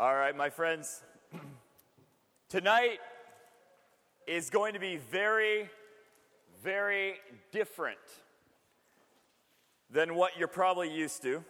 All right, my friends. Tonight is going to be very, very different than what you're probably used to.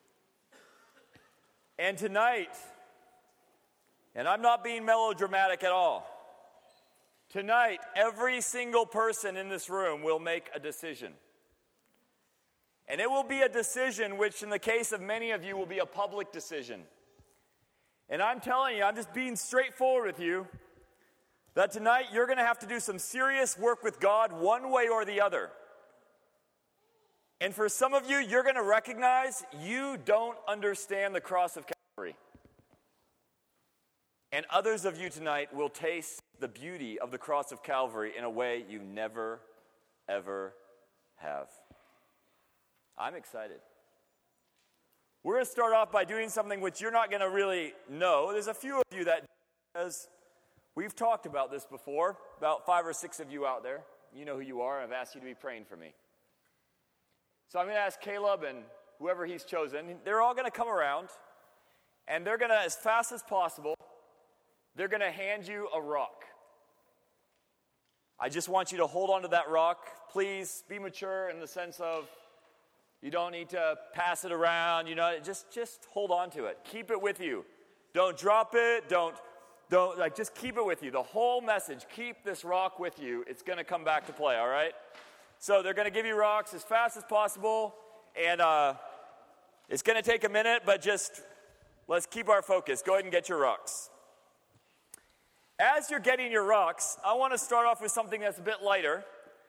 And tonight, and I'm not being melodramatic at all, tonight every single person in this room will make a decision. And it will be a decision which, in the case of many of you, will be a public decision. And I'm telling you, I'm just being straightforward with you, that tonight you're going to have to do some serious work with God one way or the other. And for some of you, you're going to recognize you don't understand the cross of Calvary. And others of you tonight will taste the beauty of the cross of Calvary in a way you never, ever have. I'm excited. We're going to start off by doing something which you're not going to really know. There's a few of you that, as we've talked about this before, about 5 or 6 of you out there. You know who you are, and I've asked you to be praying for me. So I'm going to ask Caleb and whoever he's chosen. They're all going to come around, and they're going to, as fast as possible, they're going to hand you a rock. I just want you to hold on to that rock. Please be mature in the sense of you don't need to pass it around, just hold on to it. Keep it with you. Don't drop it, just keep it with you. The whole message, keep this rock with you. It's going to come back to play, all right? So they're going to give you rocks as fast as possible, and it's going to take a minute, but just let's keep our focus. Go ahead and get your rocks. As you're getting your rocks, I want to start off with something that's a bit lighter.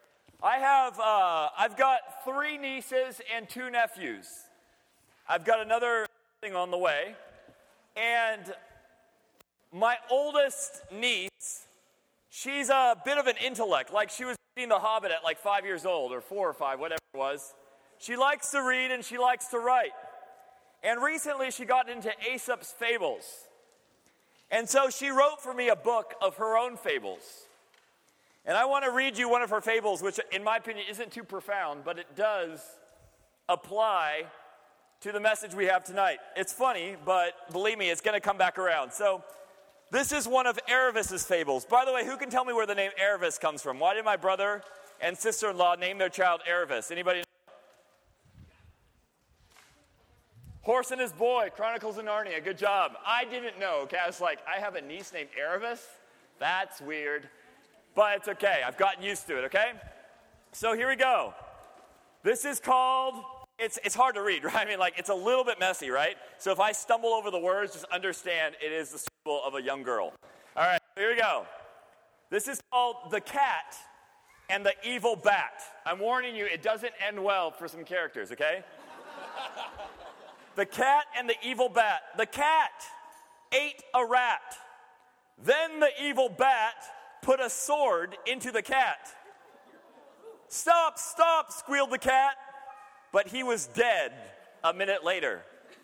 I've got 3 nieces and 2 nephews. I've got another thing on the way. And my oldest niece, she's a bit of an intellect. Like she was reading The Hobbit at like 5 years old, or 4 or 5, whatever it was. She likes to read and she likes to write. And recently she got into Aesop's fables. And so she wrote for me a book of her own fables. And I want to read you one of her fables, which in my opinion isn't too profound, but it does apply to the message we have tonight. It's funny, but believe me, it's going to come back around. So this is one of Aravis's fables. By the way, who can tell me where the name Aravis comes from? Why did my brother and sister-in-law name their child Aravis? Anybody know? Horse and His Boy, Chronicles of Narnia. Good job. I didn't know. Okay, I was like, I have a niece named Aravis? That's weird. But it's okay. I've gotten used to it, okay? So here we go. This is called, it's hard to read, right? I mean, it's a little bit messy, right? So if I stumble over the words, just understand it is the symbol of a young girl. All right, here we go. This is called The Cat and the Evil Bat. I'm warning you, it doesn't end well for some characters, okay? The Cat and the Evil Bat. The cat ate a rat. Then the evil bat put a sword into the cat. Stop, stop, squealed the cat, but he was dead a minute later.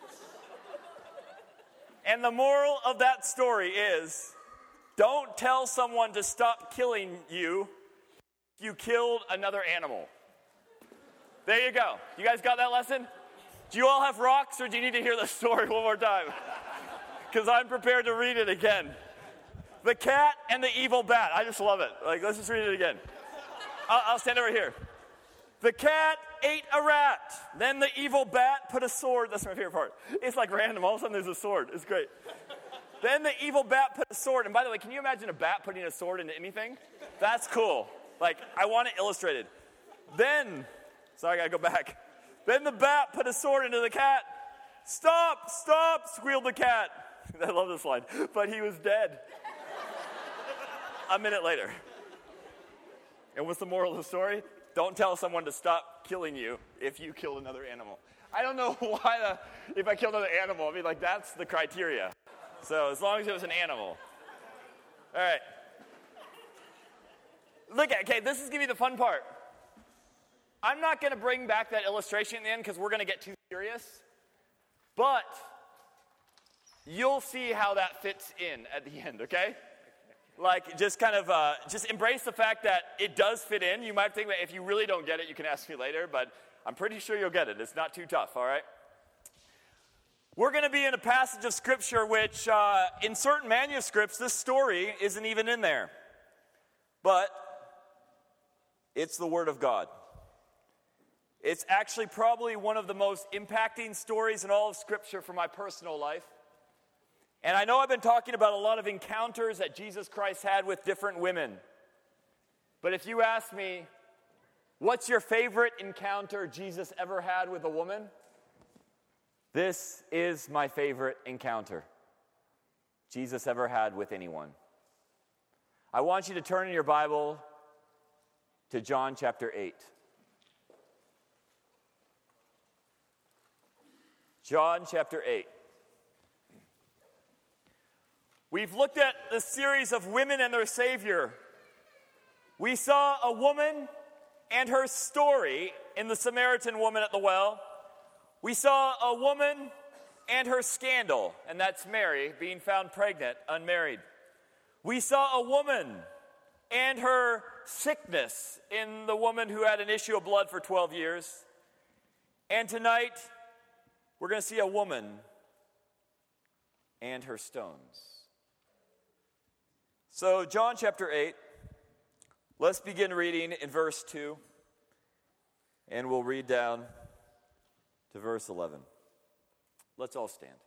And the moral of that story is, don't tell someone to stop killing you if you killed another animal. There you go. You guys got that lesson? Do you all have rocks, or do you need to hear the story one more time? Because I'm prepared to read it again. The Cat and the Evil Bat. I just love it. Let's just read it again. I'll stand over here. The cat ate a rat. Then the evil bat put a sword. That's my favorite part. It's like random. All of a sudden there's a sword. It's great. Then the evil bat put a sword. And by the way, can you imagine a bat putting a sword into anything? That's cool. I want it illustrated. Then, sorry, I got to go back. Then the bat put a sword into the cat. Stop, stop, squealed the cat. I love this line. But he was dead. A minute later. And what's the moral of the story? Don't tell someone to stop killing you if you killed another animal. I don't know why if I killed another animal, that's the criteria. So as long as it was an animal. All right. Okay, this is going to be the fun part. I'm not going to bring back that illustration in the end because we're going to get too serious. But you'll see how that fits in at the end, okay? Just embrace the fact that it does fit in. You might think that if you really don't get it, you can ask me later, but I'm pretty sure you'll get it. It's not too tough, all right? We're going to be in a passage of Scripture which, in certain manuscripts, this story isn't even in there. But it's the Word of God. It's actually probably one of the most impacting stories in all of Scripture for my personal life. And I know I've been talking about a lot of encounters that Jesus Christ had with different women. But if you ask me, what's your favorite encounter Jesus ever had with a woman? This is my favorite encounter Jesus ever had with anyone. I want you to turn in your Bible to John chapter 8. John chapter 8. We've looked at the series of women and their Savior. We saw a woman and her story in the Samaritan woman at the well. We saw a woman and her scandal, and that's Mary being found pregnant, unmarried. We saw a woman and her sickness in the woman who had an issue of blood for 12 years. And tonight, we're going to see a woman and her stones. So, John chapter 8, let's begin reading in verse 2, and we'll read down to verse 11. Let's all stand.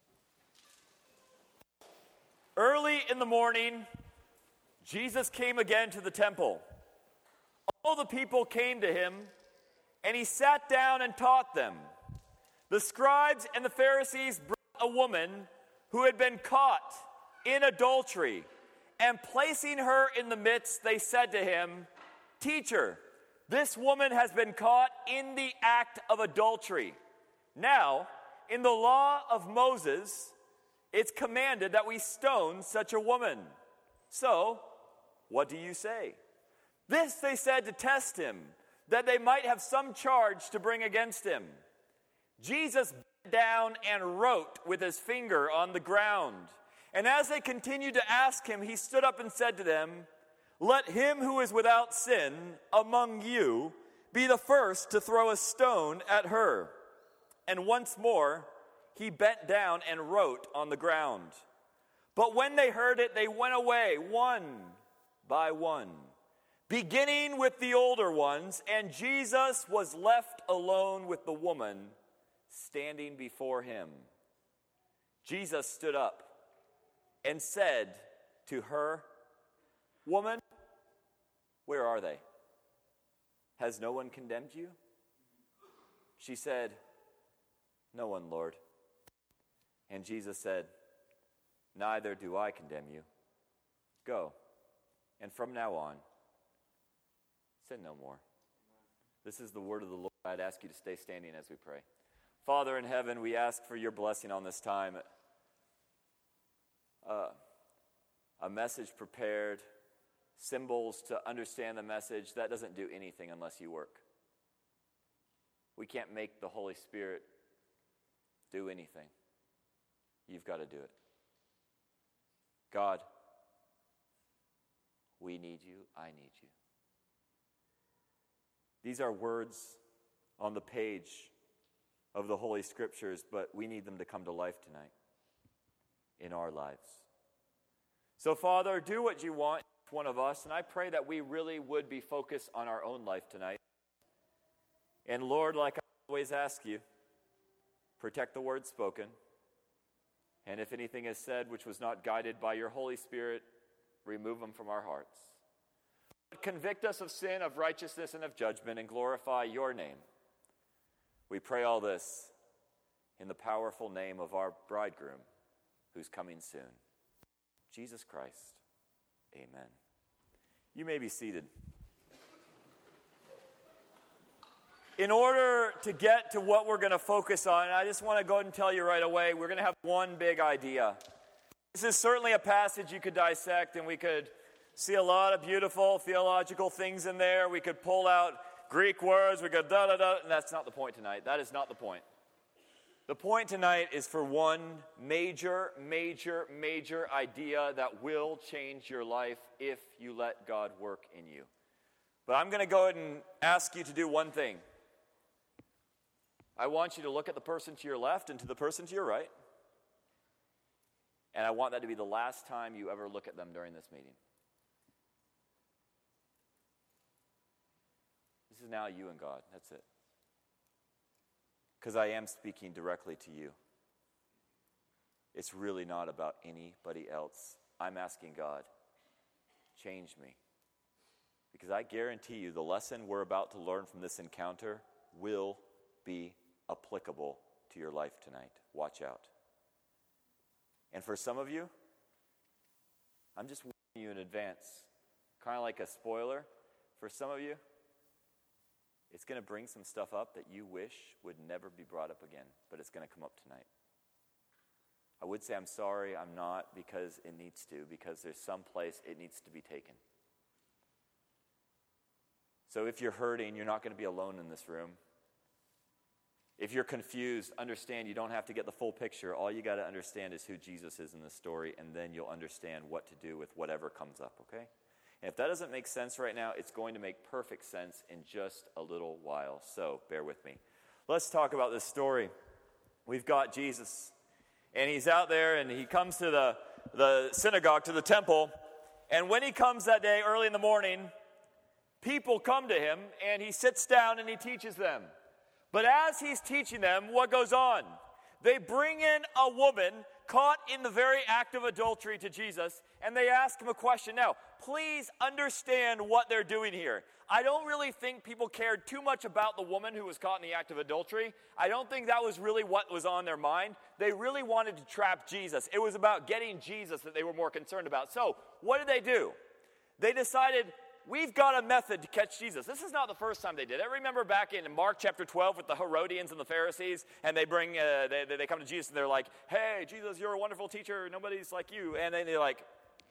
Early in the morning, Jesus came again to the temple. All the people came to him, and he sat down and taught them. The scribes and the Pharisees brought a woman who had been caught in adultery, and placing her in the midst, they said to him, "Teacher, this woman has been caught in the act of adultery. Now, in the law of Moses, it's commanded that we stone such a woman. So, what do you say?" This they said to test him, that they might have some charge to bring against him. Jesus bent down and wrote with his finger on the ground. And as they continued to ask him, he stood up and said to them, "Let him who is without sin among you be the first to throw a stone at her." And once more, he bent down and wrote on the ground. But when they heard it, they went away one by one, beginning with the older ones, and Jesus was left alone with the woman standing before him. Jesus stood up and said to her, "Woman, where are they? Has no one condemned you?" She said, "No one, Lord." And Jesus said, "Neither do I condemn you. Go, and from now on, sin no more." This is the word of the Lord. I'd ask you to stay standing as we pray. Father in heaven, we ask for your blessing on this time. A message prepared, symbols to understand the message. That doesn't do anything unless you work. We can't make the Holy Spirit do anything. You've got to do it. God, we need you. I need you. These are words on the page of the Holy Scriptures, but we need them to come to life tonight in our lives. So, Father, do what you want, each one of us, and I pray that we really would be focused on our own life tonight. And Lord, like I always ask you, protect the word spoken, and if anything is said which was not guided by your Holy Spirit, remove them from our hearts. Convict us of sin, of righteousness, and of judgment, and glorify your name. We pray all this in the powerful name of our bridegroom, who's coming soon, Jesus Christ. Amen. You may be seated. In order to get to what we're going to focus on, I just want to go ahead and tell you right away, we're going to have one big idea. This is certainly a passage you could dissect, and we could see a lot of beautiful theological things in there. We could pull out Greek words, we could da-da-da, and that's not the point tonight. That is not the point. The point tonight is for one major idea that will change your life if you let God work in you. But I'm going to go ahead and ask you to do one thing. I want you to look at the person to your left and to the person to your right. And I want that to be the last time you ever look at them during this meeting. This is now you and God. That's it. Because I am speaking directly to you. It's really not about anybody else. I'm asking God, change me. Because I guarantee you the lesson we're about to learn from this encounter will be applicable to your life tonight. Watch out. And for some of you, I'm just warning you in advance, kind of like a spoiler. For some of you, it's going to bring some stuff up that you wish would never be brought up again, but it's going to come up tonight. I would say I'm sorry, I'm not, because it needs to, because there's some place it needs to be taken. So if you're hurting, you're not going to be alone in this room. If you're confused, understand you don't have to get the full picture. All you got to understand is who Jesus is in this story, and then you'll understand what to do with whatever comes up, okay? And if that doesn't make sense right now, it's going to make perfect sense in just a little while. So bear with me. Let's talk about this story. We've got Jesus, and he's out there, and he comes to the synagogue, to the temple, and when he comes that day early in the morning, people come to him, and he sits down and he teaches them. But as he's teaching them, what goes on? They bring in a woman caught in the very act of adultery to Jesus, and they ask him a question. Now, please understand what they're doing here. I don't really think people cared too much about the woman who was caught in the act of adultery. I don't think that was really what was on their mind. They really wanted to trap Jesus. It was about getting Jesus that they were more concerned about. So, what did they do? They decided, we've got a method to catch Jesus. This is not the first time they did it. Remember back in Mark chapter 12 with the Herodians and the Pharisees, and they bring, they come to Jesus and they're like, hey, Jesus, you're a wonderful teacher. Nobody's like you. And then they're like,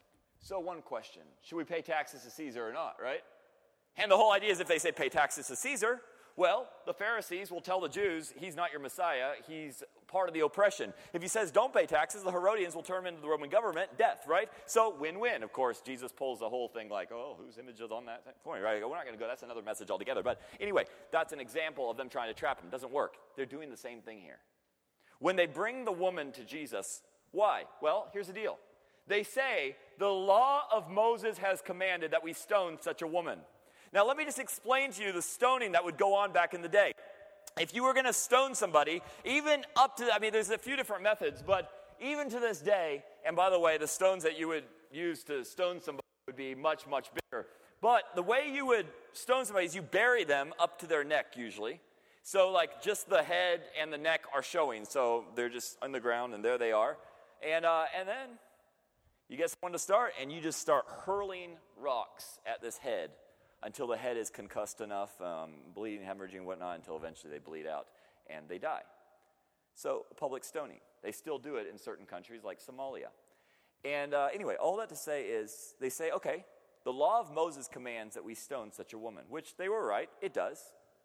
so one question, should we pay taxes to Caesar or not, right? And the whole idea is if they say pay taxes to Caesar, well, the Pharisees will tell the Jews, he's not your Messiah, he's part of the oppression. If he says don't pay taxes, the Herodians will turn him into the Roman government, death, right? So win-win. Of course, Jesus pulls the whole thing like, oh, whose image is on that coin, right? We're not going to go, that's another message altogether. But anyway, that's an example of them trying to trap him. Doesn't work. They're doing the same thing here. When they bring the woman to Jesus, why? Well, here's the deal. They say, the law of Moses has commanded that we stone such a woman. Now, let me just explain to you the stoning that would go on back in the day. If you were going to stone somebody, even up to, there's a few different methods, but even to this day, and by the way, the stones that you would use to stone somebody would be much, much bigger. But the way you would stone somebody is you bury them up to their neck usually. So like just the head and the neck are showing. So they're just on the ground and there they are. And then you get someone to start and you just start hurling rocks at this head until the head is concussed enough, bleeding, hemorrhaging, whatnot, until eventually they bleed out and they die. So public stoning. They still do it in certain countries like Somalia. And anyway, all that to say is they say, okay, the law of Moses commands that we stone such a woman, which they were right, it does.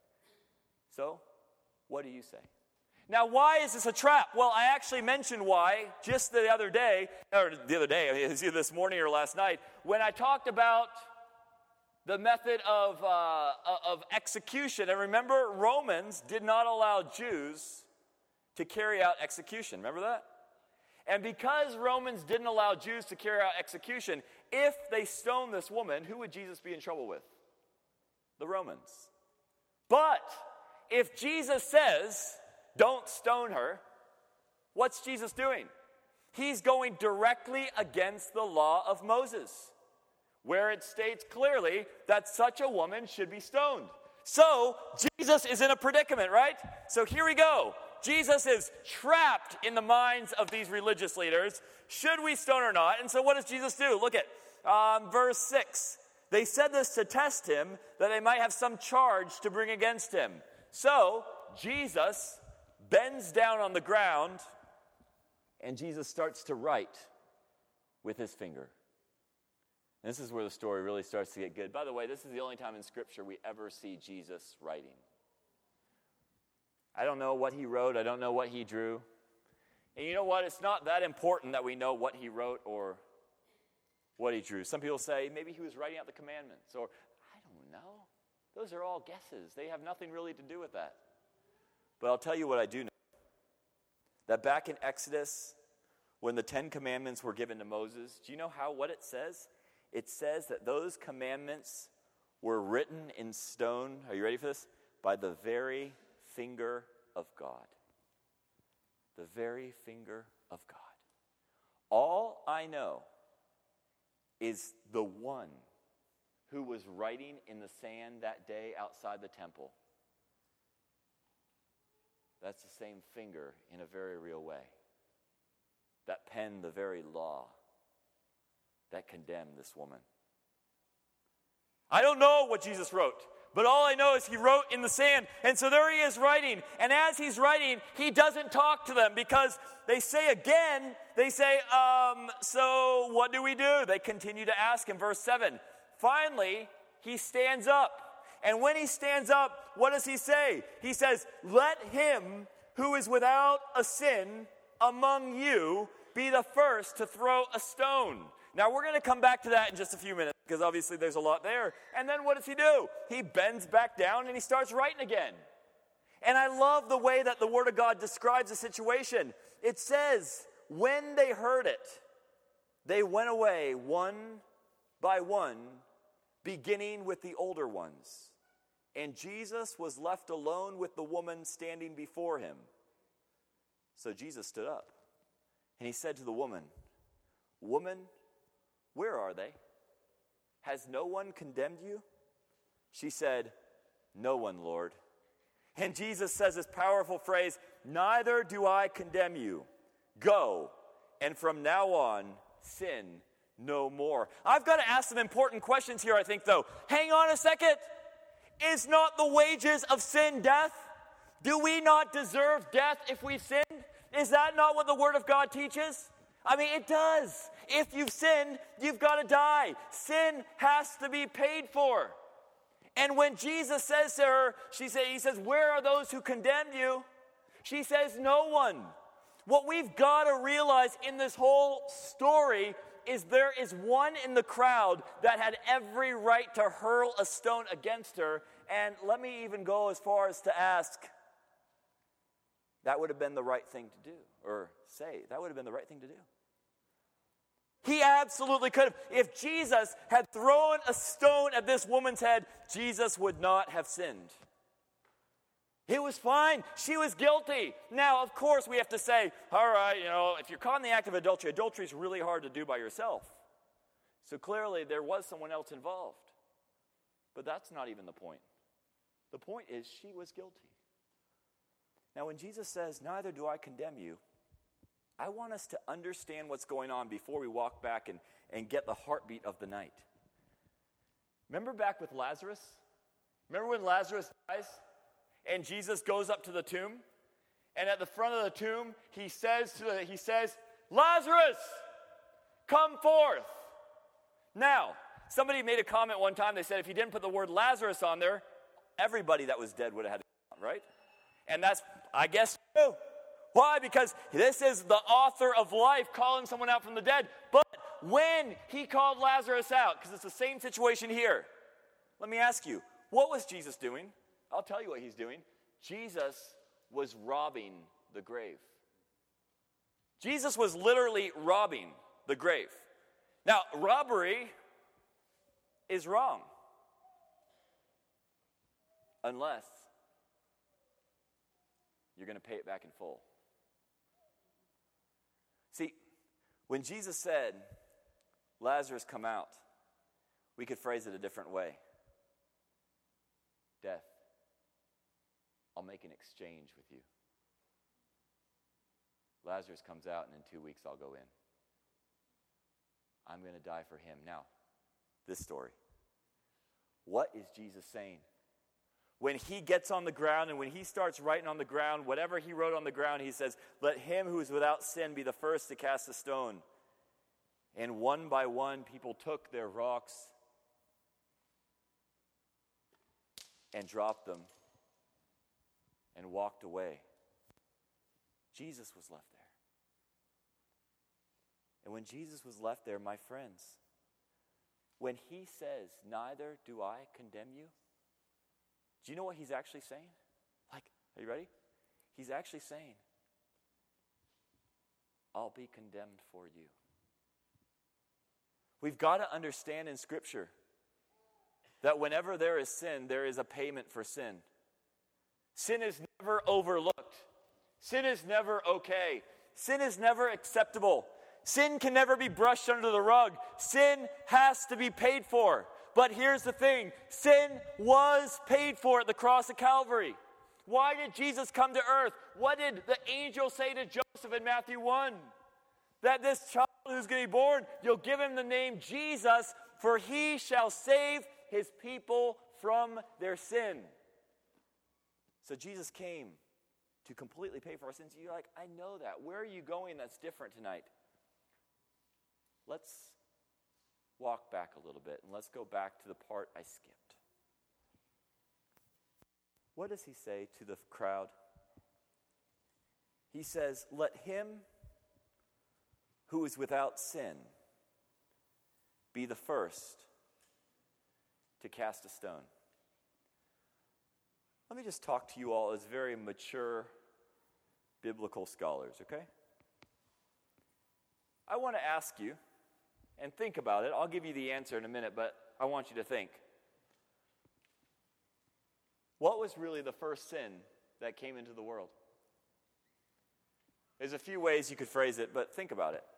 So what do you say? Now, why is this a trap? Well, I actually mentioned why just the other day, either this morning or last night, when I talked about the method of execution. And remember, Romans did not allow Jews to carry out execution. Remember that? And because Romans didn't allow Jews to carry out execution, if they stoned this woman, who would Jesus be in trouble with? The Romans. But if Jesus says, don't stone her, what's Jesus doing? He's going directly against the law of Moses, where it states clearly that such a woman should be stoned. So, Jesus is in a predicament, right? So here we go. Jesus is trapped in the minds of these religious leaders. Should we stone or not? And so what does Jesus do? Look at verse 6. They said this to test him, that they might have some charge to bring against him. So, Jesus bends down on the ground, and Jesus starts to write with his finger. This is where the story really starts to get good. By the way, this is the only time in Scripture we ever see Jesus writing. I don't know what he wrote. I don't know what he drew. And you know what? It's not that important that we know what he wrote or what he drew. Some people say maybe he was writing out the commandments, or I don't know. Those are all guesses. They have nothing really to do with that. But I'll tell you what I do know. That back in Exodus, when the 10 Commandments were given to Moses, do you know what it says? It says that those commandments were written in stone, are you ready for this? By the very finger of God. The very finger of God. All I know is the one who was writing in the sand that day outside the temple. That's the same finger in a very real way that penned the very law that condemned this woman. I don't know what Jesus wrote, but all I know is he wrote in the sand. And so there he is writing. And as he's writing, he doesn't talk to them because they say, so what do we do? They continue to ask him. Verse 7, finally, he stands up. And when he stands up, what does he say? He says, let him who is without a sin among you be the first to throw a stone. Now, we're going to come back to that in just a few minutes because obviously there's a lot there. And then what does he do? He bends back down and he starts writing again. And I love the way that the Word of God describes the situation. It says, when they heard it, they went away one by one, beginning with the older ones. And Jesus was left alone with the woman standing before him. So Jesus stood up and he said to the woman, woman, where are they? Has no one condemned you? She said, no one, Lord. And Jesus says this powerful phrase, neither do I condemn you. Go, and from now on, sin no more. I've got to ask some important questions here, I think, though. Hang on a second. Is not the wages of sin death? Do we not deserve death if we've sinned? Is that not what the Word of God teaches? I mean, it does. If you've sinned, you've got to die. Sin has to be paid for. And when Jesus says to her, he says, where are those who condemned you? She says, no one. What we've got to realize in this whole story is there is one in the crowd that had every right to hurl a stone against her. And let me even go as far as to ask, that would have been the right thing to do. Or say, that would have been the right thing to do. He absolutely could have. If Jesus had thrown a stone at this woman's head, Jesus would not have sinned. It was fine. She was guilty. Now, of course, we have to say, all right, if you're caught in the act of adultery is really hard to do by yourself. So clearly there was someone else involved. But that's not even the point. The point is she was guilty. Now, when Jesus says, neither do I condemn you, I want us to understand what's going on before we walk back and get the heartbeat of the night. Remember back with Lazarus? Remember when Lazarus dies? And Jesus goes up to the tomb, and at the front of the tomb, he says, Lazarus, come forth. Now, somebody made a comment one time. They said if you didn't put the word Lazarus on there, everybody that was dead would have had to come, right? And that's, I guess, true. Why? Because this is the author of life calling someone out from the dead. But when he called Lazarus out, because it's the same situation here, let me ask you, what was Jesus doing? I'll tell you what he's doing. Jesus was robbing the grave. Jesus was literally robbing the grave. Now, robbery is wrong. Unless you're going to pay it back in full. See, when Jesus said, Lazarus, come out, we could phrase it a different way. Death, I'll make an exchange with you. Lazarus comes out, and in 2 weeks I'll go in. I'm going to die for him. Now, this story. What is Jesus saying? When he gets on the ground and when he starts writing on the ground, whatever he wrote on the ground, he says, let him who is without sin be the first to cast a stone. And one by one, people took their rocks and dropped them and walked away. Jesus was left there. And when Jesus was left there, my friends, when he says, neither do I condemn you, do you know what he's actually saying? Are you ready? He's actually saying, I'll be condemned for you. We've got to understand in Scripture that whenever there is sin, there is a payment for sin. Sin is never overlooked. Sin is never okay. Sin is never acceptable. Sin can never be brushed under the rug. Sin has to be paid for. But here's the thing. Sin was paid for at the cross of Calvary. Why did Jesus come to earth? What did the angel say to Joseph in Matthew 1? That this child who's going to be born, you'll give him the name Jesus, for he shall save his people from their sin. So Jesus came to completely pay for our sins. You're like, I know that. Where are you going that's different tonight? Let's walk back a little bit, and let's go back to the part I skipped. What does he say to the crowd? He says, let him who is without sin be the first to cast a stone. Let me just talk to you all as very mature biblical scholars, okay? I want to ask you, and think about it. I'll give you the answer in a minute, but I want you to think. What was really the first sin that came into the world? There's a few ways you could phrase it, but think about it.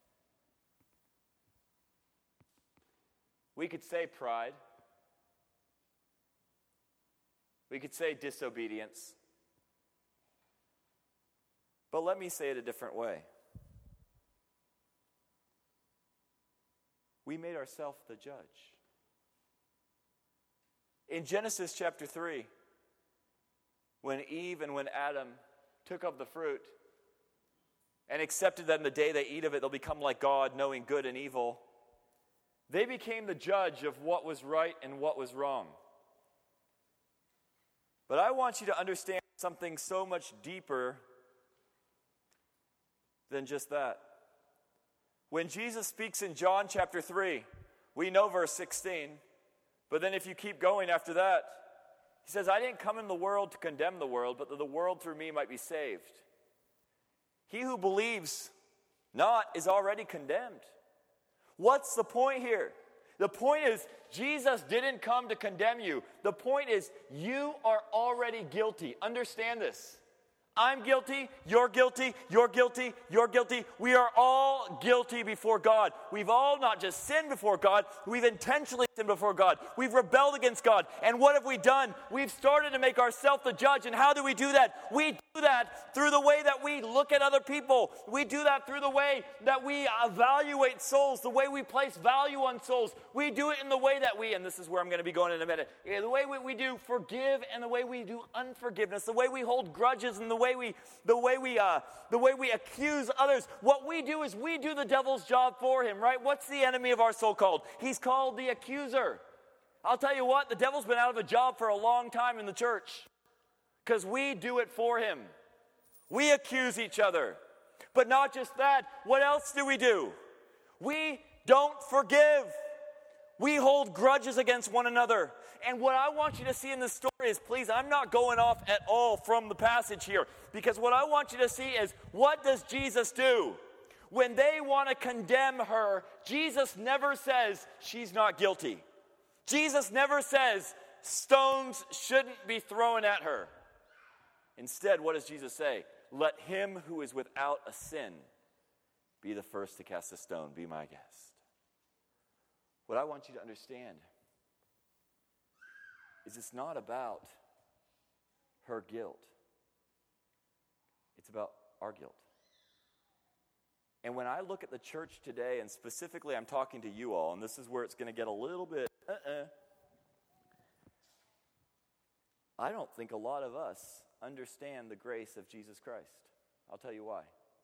We could say pride. We could say disobedience. But let me say it a different way. We made ourselves the judge. In Genesis chapter 3, when Eve and when Adam took of the fruit and accepted that in the day they eat of it, they'll become like God, knowing good and evil, they became the judge of what was right and what was wrong. But I want you to understand something so much deeper than just that. When Jesus speaks in John chapter 3, we know verse 16, but then if you keep going after that, he says, I didn't come in the world to condemn the world, but that the world through me might be saved. He who believes not is already condemned. What's the point here? The point is, Jesus didn't come to condemn you. The point is, you are already guilty. Understand this. I'm guilty, you're guilty, you're guilty, you're guilty. We are all guilty before God. We've all not just sinned before God, we've intentionally sinned before God. We've rebelled against God. And what have we done? We've started to make ourselves the judge. And how do we do that? We do that through the way that we look at other people. We do that through the way that we evaluate souls, the way we place value on souls. We do it in the way that we, and this is where I'm going to be going in a minute, the way we do forgive and the way we do unforgiveness, the way we hold grudges and the way we accuse others. What we do is we do the devil's job for him, right? What's the enemy of our soul called? He's called the accuser. I'll tell you what, the devil's been out of a job for a long time in the church because we do it for him. We accuse each other. But not just that, what else do? We don't forgive. We hold grudges against one another. And what I want you to see in this story is, please, I'm not going off at all from the passage here, because what I want you to see is, what does Jesus do? When they want to condemn her, Jesus never says she's not guilty. Jesus never says stones shouldn't be thrown at her. Instead, what does Jesus say? Let him who is without a sin be the first to cast a stone. Be my guest. What I want you to understand is it's not about her guilt. It's about our guilt. And when I look at the church today, and specifically I'm talking to you all, and this is where it's going to get a little bit, I don't think a lot of us understand the grace of Jesus Christ. I'll tell you why.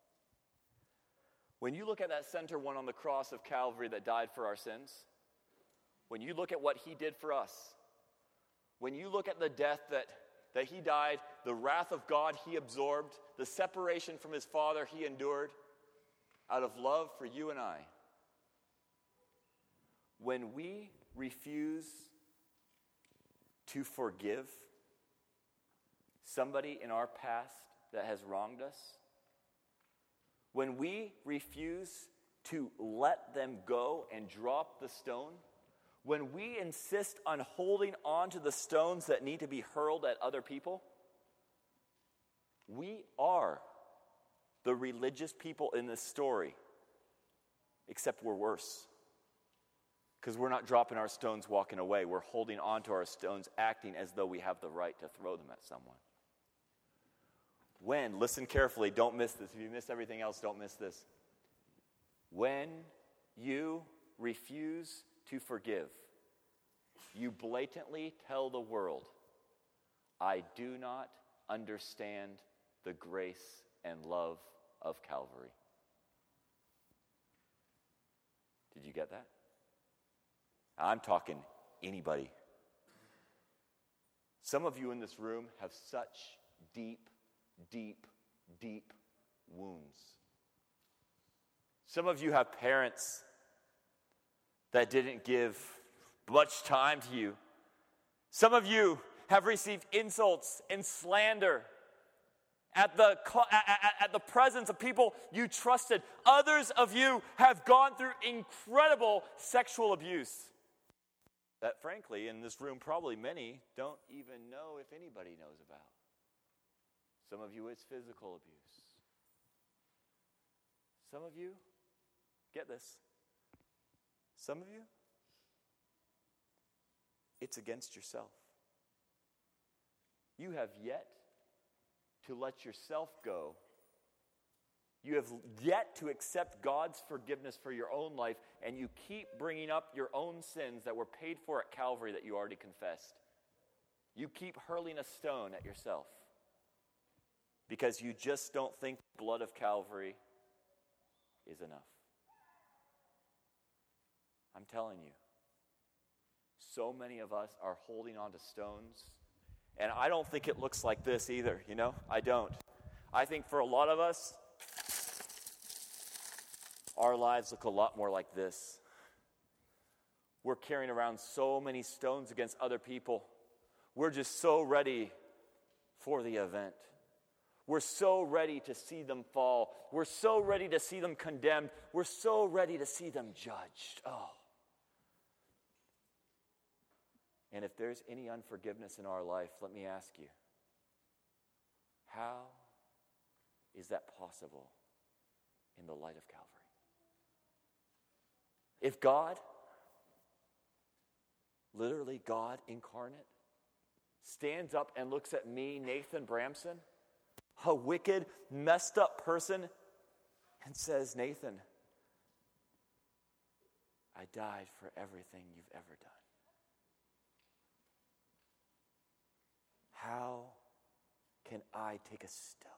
When you look at that center one on the cross of Calvary that died for our sins, when you look at what he did for us, when you look at the death that he died, the wrath of God he absorbed, the separation from his Father he endured out of love for you and I, when we refuse to forgive somebody in our past that has wronged us, when we refuse to let them go and drop the stone, when we insist on holding on to the stones that need to be hurled at other people, we are the religious people in this story, except we're worse. Because we're not dropping our stones walking away. We're holding on to our stones, acting as though we have the right to throw them at someone. When, listen carefully, don't miss this. If you missed everything else, don't miss this. When you refuse to forgive, you blatantly tell the world, I do not understand the grace and love of Calvary. Did you get that? I'm talking anybody. Some of you in this room have such deep wounds. Some of you have parents that didn't give much time to you. Some of you have received insults and slander at the presence of people you trusted. Others of you have gone through incredible sexual abuse that, frankly, in this room, probably many don't even know if anybody knows about. Some of you, it's physical abuse. Some of you, get this, some of you, it's against yourself. You have yet to let yourself go. You have yet to accept God's forgiveness for your own life, and you keep bringing up your own sins that were paid for at Calvary that you already confessed. You keep hurling a stone at yourself because you just don't think the blood of Calvary is enough. I'm telling you, so many of us are holding on to stones, and I don't think it looks like this either, I don't. I think for a lot of us, our lives look a lot more like this. We're carrying around so many stones against other people. We're just so ready for the event. We're so ready to see them fall. We're so ready to see them condemned. We're so ready to see them judged. Oh. And if there's any unforgiveness in our life, let me ask you, how is that possible in the light of Calvary? If God, literally God incarnate, stands up and looks at me, Nathan Bramson, a wicked, messed up person, and says, Nathan, I died for everything you've ever done. How can I take a stone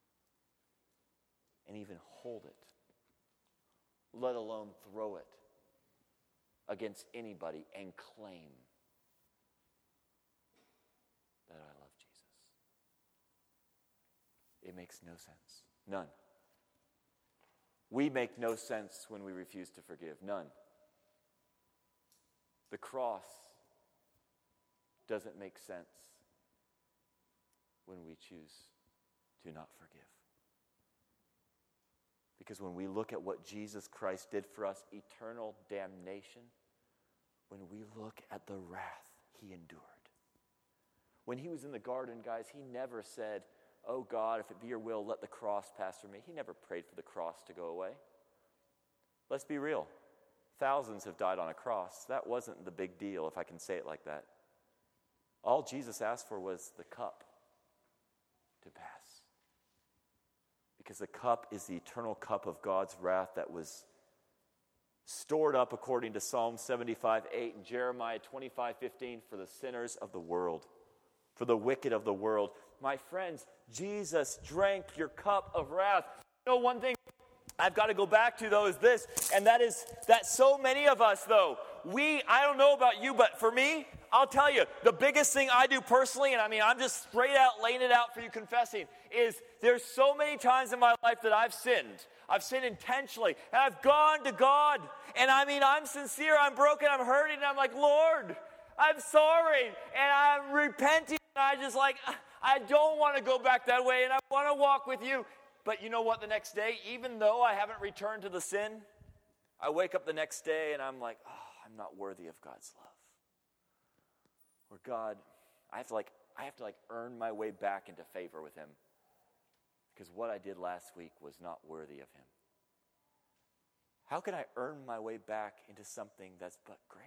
and even hold it, let alone throw it against anybody and claim that I love Jesus? It makes no sense. None. We make no sense when we refuse to forgive. None. The cross doesn't make sense when we choose to not forgive. Because when we look at what Jesus Christ did for us, eternal damnation, when we look at the wrath he endured. When he was in the garden, guys, he never said, oh God, if it be your will, let the cross pass through me. He never prayed for the cross to go away. Let's be real. Thousands have died on a cross. That wasn't the big deal, if I can say it like that. All Jesus asked for was the cup to pass. Because the cup is the eternal cup of God's wrath that was stored up according to Psalm 75:8 and Jeremiah 25:15 for the sinners of the world, for the wicked of the world. My friends, Jesus drank your cup of wrath. You know, one thing I've got to go back to, though, is this, and that is that so many of us, though, I don't know about you, but for me, I'll tell you, the biggest thing I do personally, and I'm just straight out laying it out for you confessing, is there's so many times in my life that I've sinned. I've sinned intentionally, and I've gone to God, and I'm sincere, I'm broken, I'm hurting, and I'm like, Lord, I'm sorry, and I'm repenting, and I don't want to go back that way, and I want to walk with you. But you know what, the next day, even though I haven't returned to the sin, I wake up the next day and I'm like, oh, I'm not worthy of God's love. Or God, I have to earn my way back into favor with him. Because what I did last week was not worthy of him. How can I earn my way back into something that's but grace?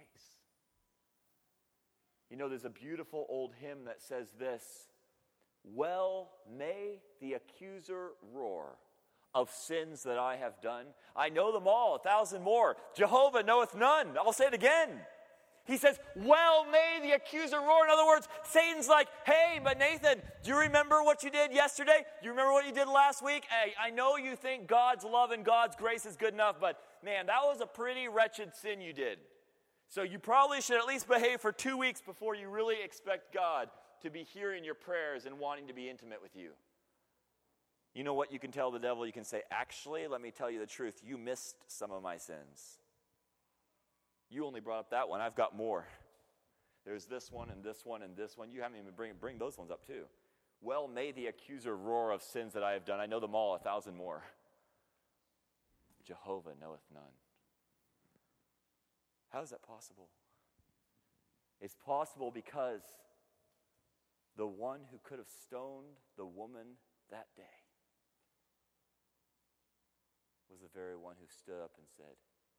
You know, there's a beautiful old hymn that says this: well, may the accuser roar of sins that I have done. I know them all, 1,000 more. Jehovah knoweth none. I'll say it again. He says, well, may the accuser roar. In other words, Satan's like, hey, but Nathan, do you remember what you did yesterday? Do you remember what you did last week? Hey, I know you think God's love and God's grace is good enough, but man, that was a pretty wretched sin you did. So you probably should at least behave for 2 weeks before you really expect God to be hearing your prayers and wanting to be intimate with you. You know what you can tell the devil? You can say, actually, let me tell you the truth. You missed some of my sins. You only brought up that one. I've got more. There's this one and this one and this one. You haven't even bring those ones up too. Well, may the accuser roar of sins that I have done. I know them all, 1,000 more. Jehovah knoweth none. How is that possible? It's possible because the one who could have stoned the woman that day was the very one who stood up and said,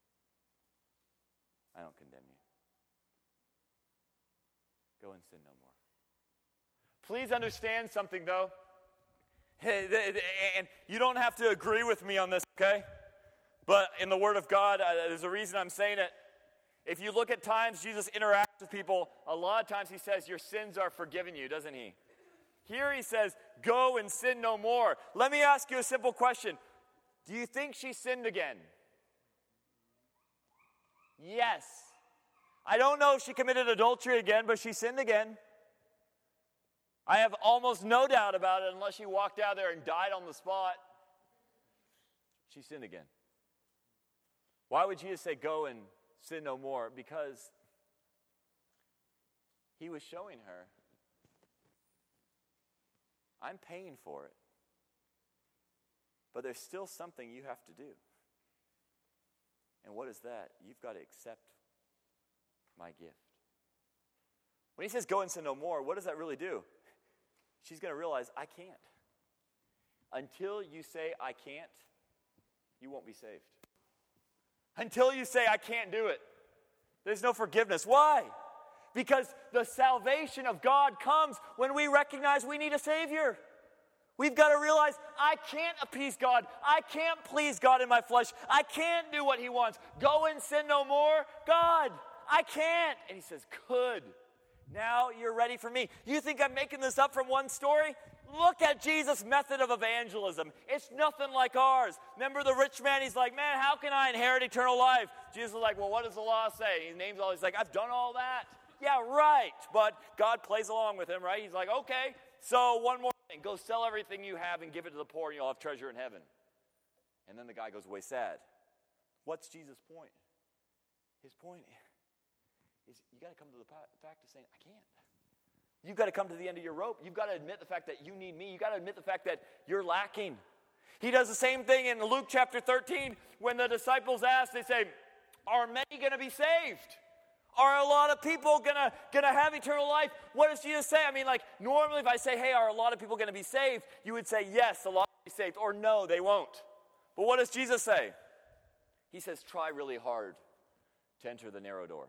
I don't condemn you. Go and sin no more. Please understand something, though. And you don't have to agree with me on this, okay? But in the Word of God, there's a reason I'm saying it. If you look at times Jesus interacts with people, a lot of times he says, your sins are forgiven you, doesn't he? Here he says, go and sin no more. Let me ask you a simple question. Do you think she sinned again? Yes. I don't know if she committed adultery again, but she sinned again. I have almost no doubt about it unless she walked out there and died on the spot. She sinned again. Why would Jesus say, go and sin no more? Because he was showing her, I'm paying for it. But there's still something you have to do. And what is that? You've got to accept my gift. When he says go and sin no more, what does that really do? She's going to realize, I can't. Until you say I can't, you won't be saved. Until you say I can't do it, there's no forgiveness. Why? Because the salvation of God comes when we recognize we need a Savior. We've got to realize I can't appease God. I can't please God in my flesh. I can't do what he wants. Go and sin no more. God, I can't. And he says, good. Now you're ready for me. You think I'm making this up from one story? Look at Jesus' method of evangelism. It's nothing like ours. Remember the rich man? He's like, man, how can I inherit eternal life? Jesus is like, well, what does the law say? He names all. He's like, I've done all that. Yeah, right. But God plays along with him, right? He's like, okay, so one more thing. Go sell everything you have and give it to the poor and you'll have treasure in heaven. And then the guy goes away sad. What's Jesus' point? His point is you got to come to the fact of saying, I can't. You've got to come to the end of your rope. You've got to admit the fact that you need me. You've got to admit the fact that you're lacking. He does the same thing in Luke chapter 13 when the disciples ask, they say, are many going to be saved? Are a lot of people gonna have eternal life? What does Jesus say? I mean, like, normally if I say, hey, are a lot of people going to be saved? You would say, yes, a lot will be saved. Or no, they won't. But what does Jesus say? He says, try really hard to enter the narrow door.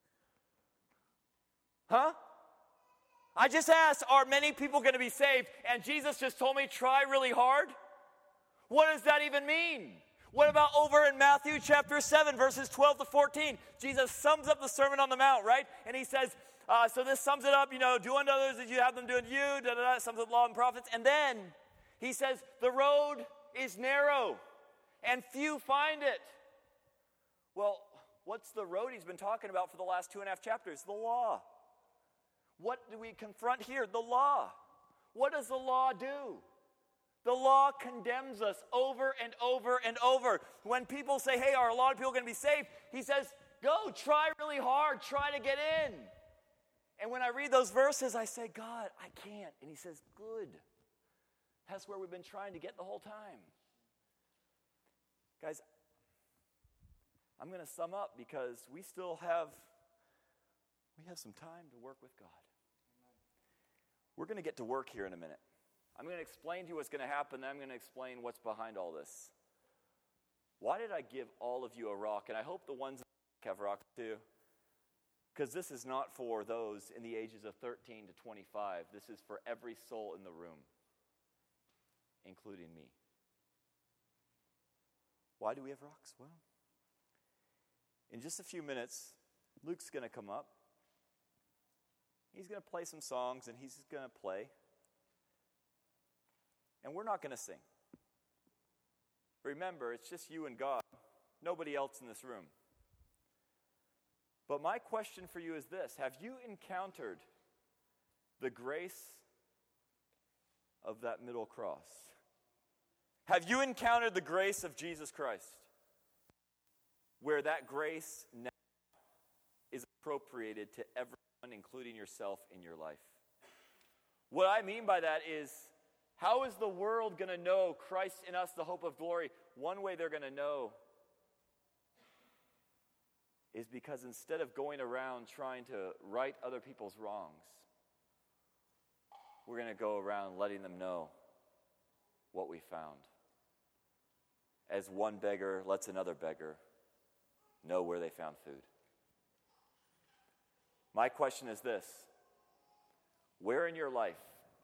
Huh? I just asked, are many people going to be saved? And Jesus just told me, try really hard? What does that even mean? What about over in Matthew chapter 7, verses 12 to 14? Jesus sums up the Sermon on the Mount, right? And he says, so this sums it up, do unto others as you have them do unto you, sums up the law and prophets. And then he says, the road is narrow and few find it. Well, what's the road he's been talking about for the last 2.5 chapters? The law. What do we confront here? The law. What does the law do? The law condemns us over and over and over. When people say, hey, are a lot of people going to be saved? He says, go, try really hard, try to get in. And when I read those verses, I say, God, I can't. And he says, good. That's where we've been trying to get the whole time. Guys, I'm going to sum up because we have some time to work with God. We're going to get to work here in a minute. I'm going to explain to you what's going to happen, then I'm going to explain what's behind all this. Why did I give all of you a rock? And I hope the ones have rocks too. Because this is not for those in the ages of 13 to 25. This is for every soul in the room, including me. Why do we have rocks? Well, in just a few minutes, Luke's going to come up. He's going to play some songs, and he's going to play. And we're not going to sing. Remember, it's just you and God. Nobody else in this room. But my question for you is this. Have you encountered the grace of that middle cross? Have you encountered the grace of Jesus Christ? Where that grace now is appropriated to everyone, including yourself in your life. What I mean by that is, how is the world going to know Christ in us, the hope of glory? One way they're going to know is because instead of going around trying to right other people's wrongs, we're going to go around letting them know what we found. As one beggar lets another beggar know where they found food. My question is this. Where in your life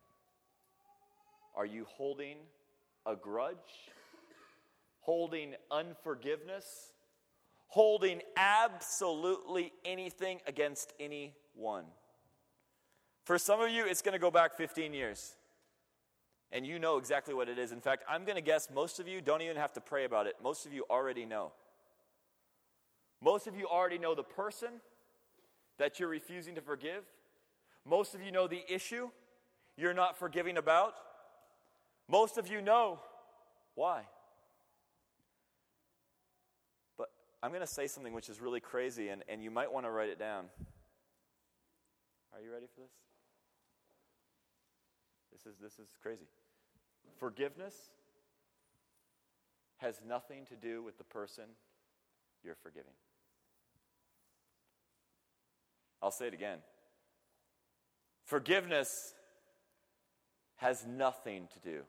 are you holding a grudge, holding unforgiveness, holding absolutely anything against anyone? For some of you, it's going to go back 15 years. And you know exactly what it is. In fact, I'm going to guess most of you don't even have to pray about it. Most of you already know. Most of you already know the person that you're refusing to forgive. Most of you know the issue you're not forgiving about. Most of you know why. But I'm going to say something which is really crazy, and you might want to write it down. Are you ready for this? This is crazy. Forgiveness has nothing to do with the person you're forgiving. I'll say it again. Forgiveness has nothing to do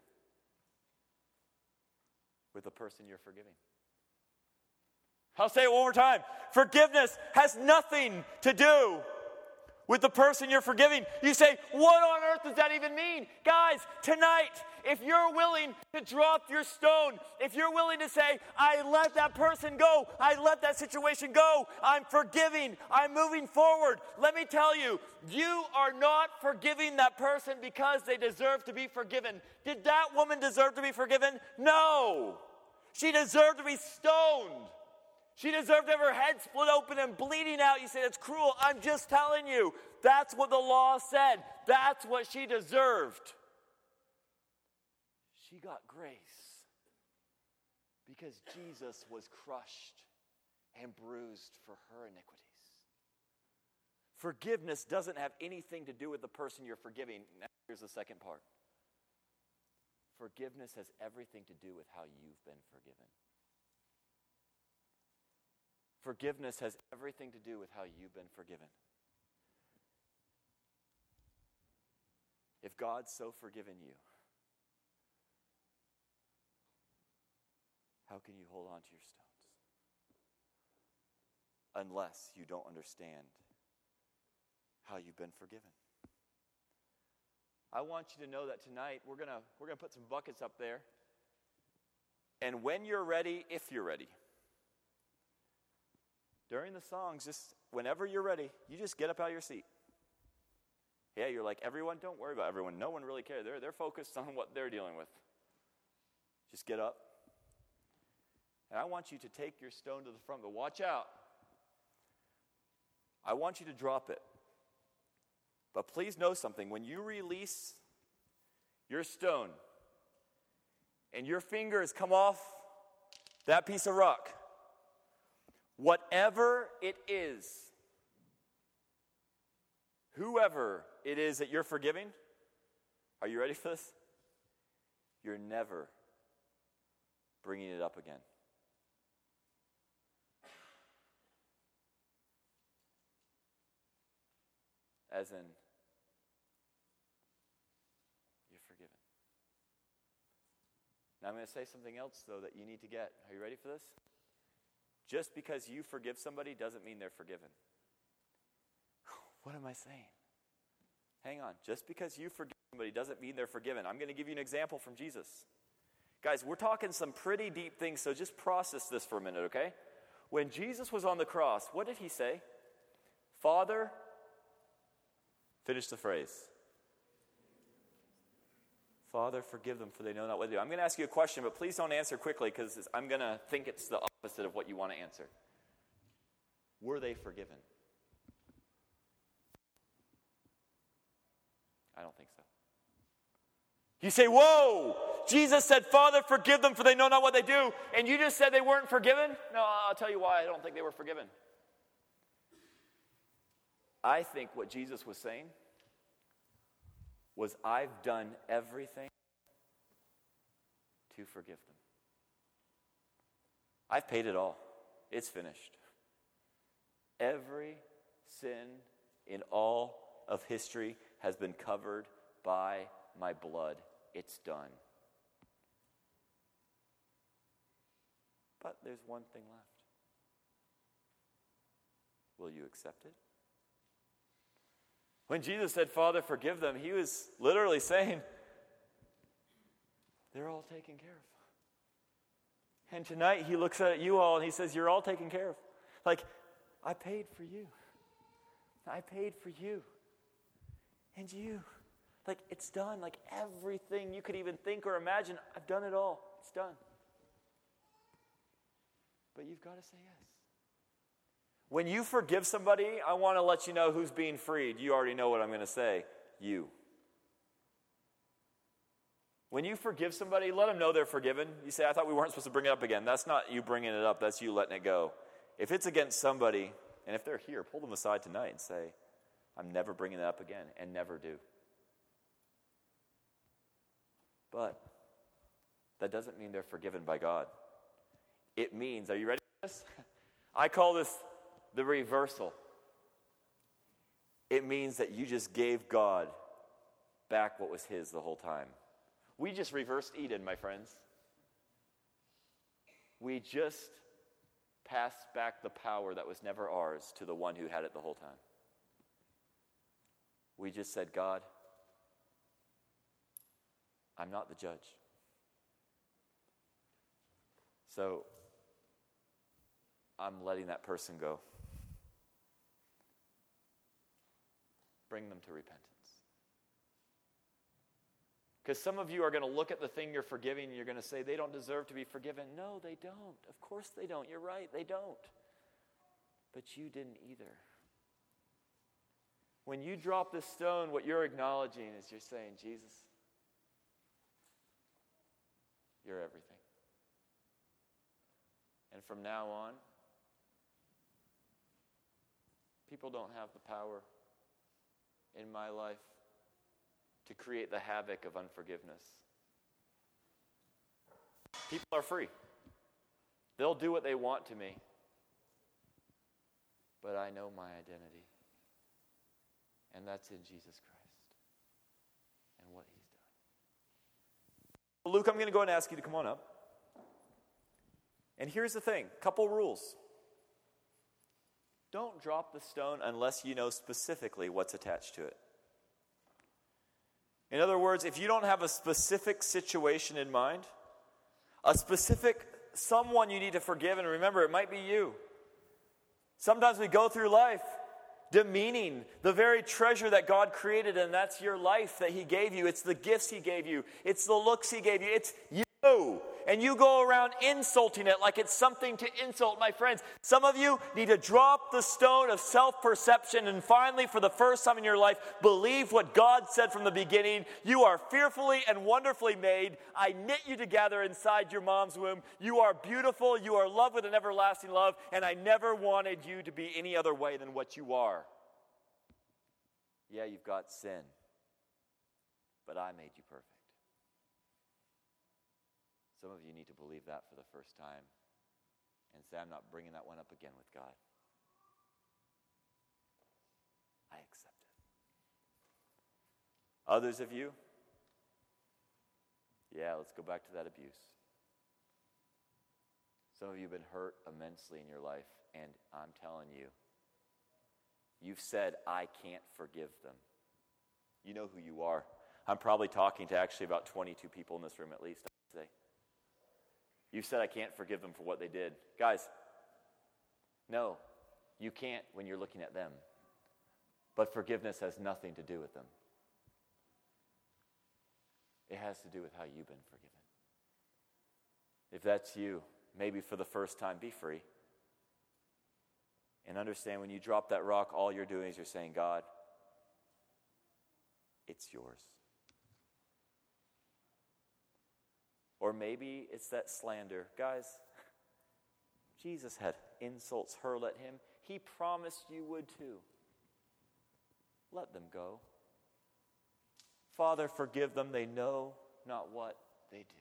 with the person you're forgiving. I'll say it one more time. Forgiveness has nothing to do with the person you're forgiving. You say, what on earth does that even mean? Guys, tonight, if you're willing to drop your stone, if you're willing to say, I let that person go, I let that situation go, I'm forgiving, I'm moving forward, let me tell you, you are not forgiving that person because they deserve to be forgiven. Did that woman deserve to be forgiven? No. She deserved to be stoned. She deserved to have her head split open and bleeding out. You say, that's cruel. I'm just telling you. That's what the law said. That's what she deserved. She got grace because Jesus was crushed and bruised for her iniquities. Forgiveness doesn't have anything to do with the person you're forgiving. Now, here's the second part. Forgiveness has everything to do with how you've been forgiven. Forgiveness has everything to do with how you've been forgiven. If God's so forgiven you, how can you hold on to your stones? Unless you don't understand how you've been forgiven. I want you to know that tonight we're gonna put some buckets up there. And when you're ready, if you're ready, during the songs, just whenever you're ready, you just get up out of your seat. Yeah, you're like, everyone, don't worry about everyone. No one really cares. They're focused on what they're dealing with. Just get up. And I want you to take your stone to the front, but watch out. I want you to drop it. But please know something. When you release your stone and your fingers come off that piece of rock, whatever it is, whoever it is that you're forgiving, are you ready for this? You're never bringing it up again. As in, you're forgiven. Now I'm going to say something else, though, that you need to get. Are you ready for this? Just because you forgive somebody doesn't mean they're forgiven. What am I saying? Hang on. Just because you forgive somebody doesn't mean they're forgiven. I'm going to give you an example from Jesus. Guys, we're talking some pretty deep things, so just process this for a minute, okay? When Jesus was on the cross, what did he say? Father, finish the phrase. Father, forgive them, for they know not what they do. I'm going to ask you a question, but please don't answer quickly, because I'm going to think it's the opposite of what you want to answer. Were they forgiven? I don't think so. You say, whoa, Jesus said, Father, forgive them, for they know not what they do, and you just said they weren't forgiven? No, I'll tell you why I don't think they were forgiven. I think what Jesus was saying was, I've done everything to forgive them. I've paid it all. It's finished. Every sin in all of history has been covered by my blood. It's done. But there's one thing left. Will you accept it? When Jesus said, Father, forgive them, he was literally saying, they're all taken care of. And tonight he looks at you all and he says, you're all taken care of. Like, I paid for you. I paid for you. And you. Like, it's done. Like, everything you could even think or imagine, I've done it all. It's done. But you've got to say yes. When you forgive somebody, I want to let you know who's being freed. You already know what I'm going to say. You. When you forgive somebody, let them know they're forgiven. You say, I thought we weren't supposed to bring it up again. That's not you bringing it up. That's you letting it go. If it's against somebody, and if they're here, pull them aside tonight and say, I'm never bringing it up again, and never do. But that doesn't mean they're forgiven by God. It means, are you ready for this? I call this the reversal. It means that you just gave God back what was his the whole time. We just reversed Eden, my friends. We just passed back the power that was never ours to the one who had it the whole time. We just said, God, I'm not the judge. So I'm letting that person go. Bring them to repentance. Because some of you are going to look at the thing you're forgiving and you're going to say, they don't deserve to be forgiven. No, they don't. Of course they don't. You're right, they don't. But you didn't either. When you drop this stone, what you're acknowledging is you're saying, Jesus, you're everything. And from now on, people don't have the power in my life to create the havoc of unforgiveness. People are free. They'll do what they want to me. But I know my identity. And that's in Jesus Christ and what he's done. Luke, I'm going to go and ask you to come on up. And here's the thing, couple rules. Don't drop the stone unless you know specifically what's attached to it. In other words, if you don't have a specific situation in mind, a specific someone you need to forgive, and remember, it might be you. Sometimes we go through life demeaning the very treasure that God created, and that's your life that he gave you. It's the gifts he gave you. It's the looks he gave you. It's you. And you go around insulting it like it's something to insult. My friends, some of you need to drop the stone of self-perception and finally, for the first time in your life, believe what God said from the beginning. You are fearfully and wonderfully made. I knit you together inside your mom's womb. You are beautiful. You are loved with an everlasting love. And I never wanted you to be any other way than what you are. Yeah, you've got sin, but I made you perfect. Some of you need to believe that for the first time and say, I'm not bringing that one up again with God. I accept it. Others of you, yeah, let's go back to that abuse. Some of you have been hurt immensely in your life, and I'm telling you, you've said, I can't forgive them. You know who you are. I'm probably talking to actually about 22 people in this room at least, I'd say. You said, I can't forgive them for what they did. Guys, no, you can't when you're looking at them. But forgiveness has nothing to do with them. It has to do with how you've been forgiven. If that's you, maybe for the first time, be free. And understand when you drop that rock, all you're doing is you're saying, God, it's yours. Or maybe it's that slander. Guys, Jesus had insults hurled at him. He promised you would too. Let them go. Father, forgive them. They know not what they do.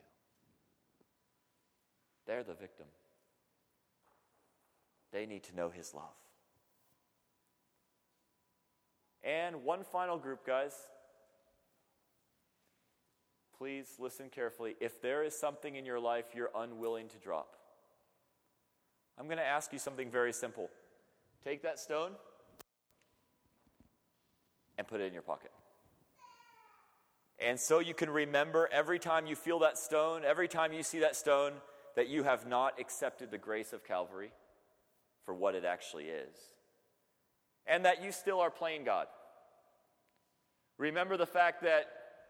They're the victim. They need to know his love. And one final group, guys. Please listen carefully. If there is something in your life you're unwilling to drop, I'm going to ask you something very simple. Take that stone and put it in your pocket. And so you can remember every time you feel that stone, every time you see that stone, that you have not accepted the grace of Calvary for what it actually is. And that you still are playing God. Remember the fact that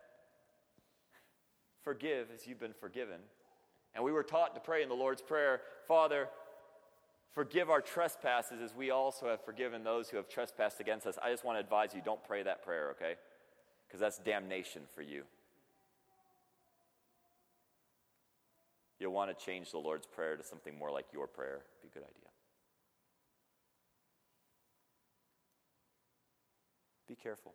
forgive as you've been forgiven. And we were taught to pray in the Lord's Prayer, Father, forgive our trespasses as we also have forgiven those who have trespassed against us. I just want to advise you, don't pray that prayer, okay? Because that's damnation for you. You'll want to change the Lord's Prayer to something more like your prayer. It'd be a good idea. Be careful.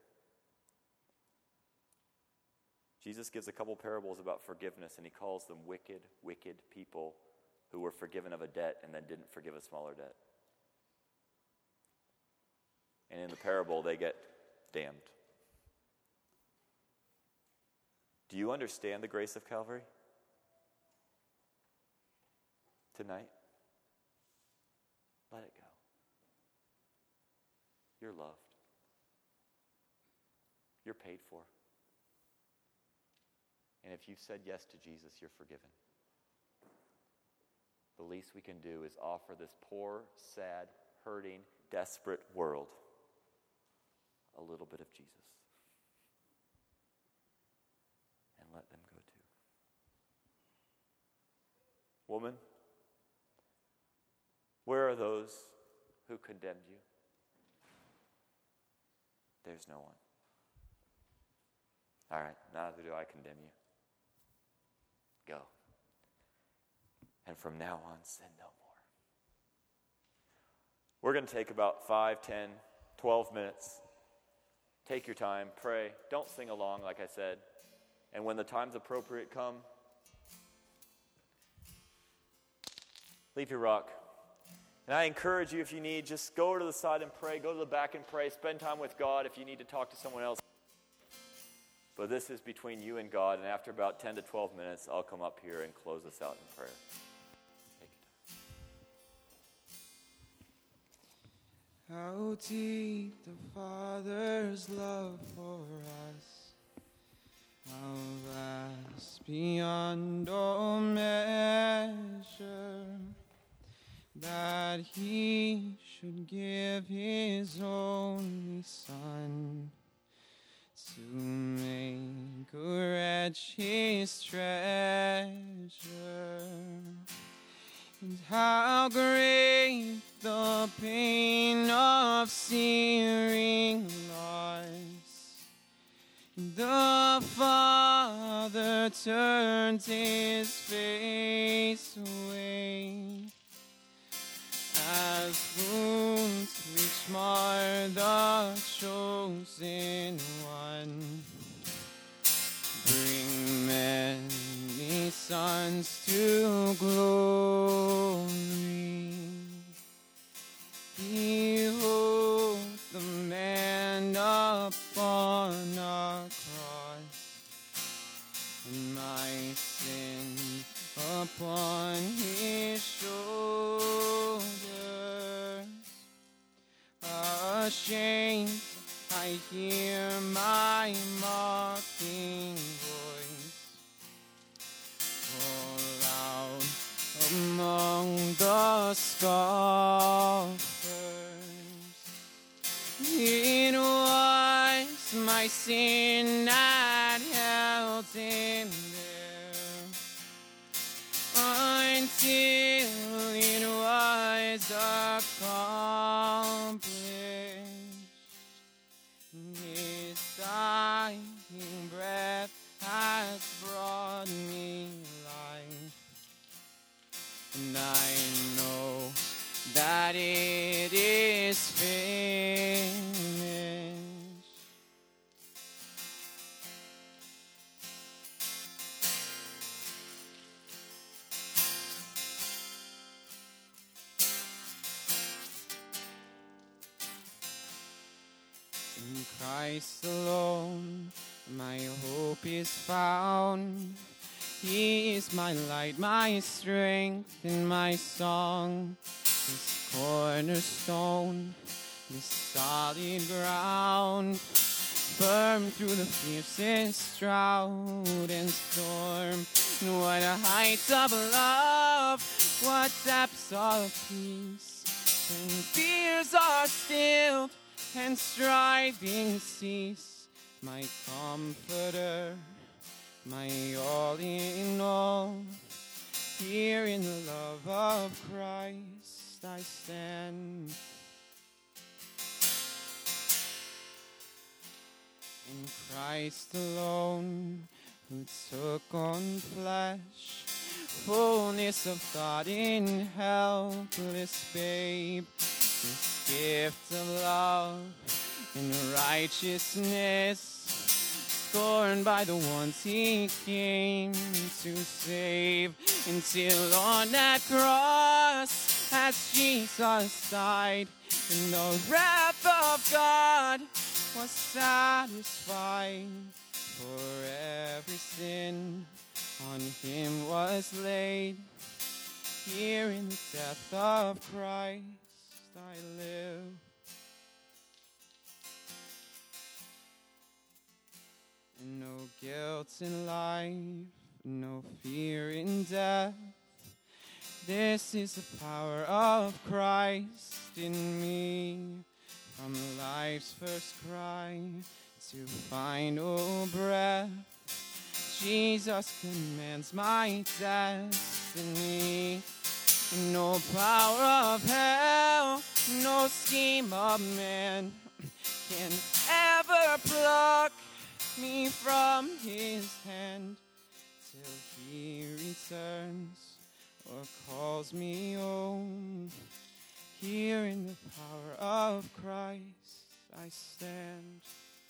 Jesus gives a couple parables about forgiveness, and he calls them wicked, wicked people who were forgiven of a debt and then didn't forgive a smaller debt. And in the parable, they get damned. Do you understand the grace of Calvary? Tonight? Let it go. You're loved. You're paid for. And if you've said yes to Jesus, you're forgiven. The least we can do is offer this poor, sad, hurting, desperate world a little bit of Jesus. And let them go too. Woman, where are those who condemned you? There's no one. All right, neither do I condemn you. Go. And from now on, sin no more. We're going to take about 5, 10, 12 minutes. Take your time, pray. Don't sing along, like I said. And when the time's appropriate, come. Leave your rock. And I encourage you, if you need, just go to the side and pray. Go to the back and pray. Spend time with God if you need to talk to someone else. But this is between you and God, and after about 10 to 12 minutes, I'll come up here and close us out in prayer. Take your time. How deep the Father's love for us, how vast beyond all measure, that He should give His only Son, to make a wretch His treasure. And how great the pain of searing loss. The Father turned His face away, as wounds which are the chosen one. Bring many sons to glory. Behold the man upon a cross, and my sin upon his shoulders. Ashamed, I hear my mocking voice call out among the scoffers. It was my sin that held him there until it was accomplished. His dying breath has brought me life, and I know that it is finished. In Christ alone, my hope is found. He is my light, my strength, and my song. This cornerstone, this solid ground, firm through the fiercest drought and storm. What heights of love, what depths of peace, when fears are stilled and striving cease. My comforter, my all in all, here in the love of Christ I stand. In Christ alone, who took on flesh, fullness of God in helpless babe, this gift of love and righteousness, scorned by the ones he came to save, until on that cross as Jesus died, and the wrath of God was satisfied. For every sin on him was laid. Here in the death of Christ I live. No guilt in life, no fear in death. This is the power of Christ in me. From life's first cry to final breath, Jesus commands my destiny. No power of hell, no scheme of man can ever pluck me from his hand, till he returns or calls me home. Here in the power of Christ I stand.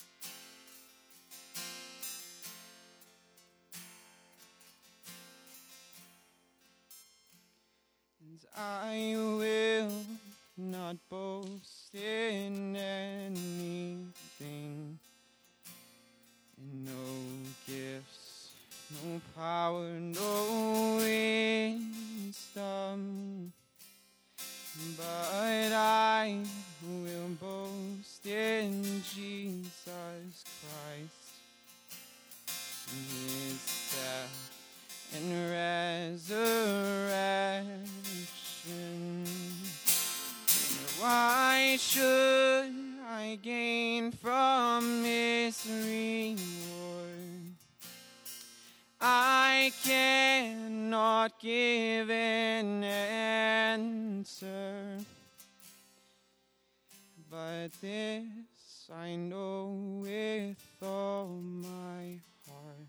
And I will not boast in anything, in no gifts, no power, no wisdom, but I will boast in Jesus Christ, in his death and resurrection. Why should I gain from his reward? I cannot give an answer, but this I know with all my heart: